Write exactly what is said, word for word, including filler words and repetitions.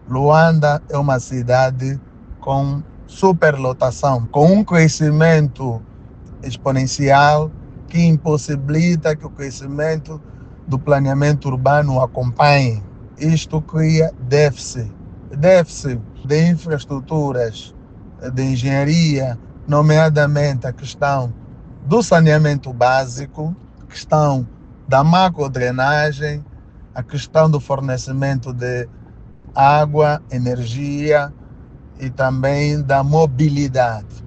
Luanda é uma cidade com superlotação, com um crescimento exponencial que impossibilita que o crescimento do planeamento urbano acompanhe. Isto cria déficit, déficit de infraestruturas, de engenharia, nomeadamente a questão do saneamento básico, a questão da macrodrenagem, a questão do fornecimento de água, energia e também da mobilidade.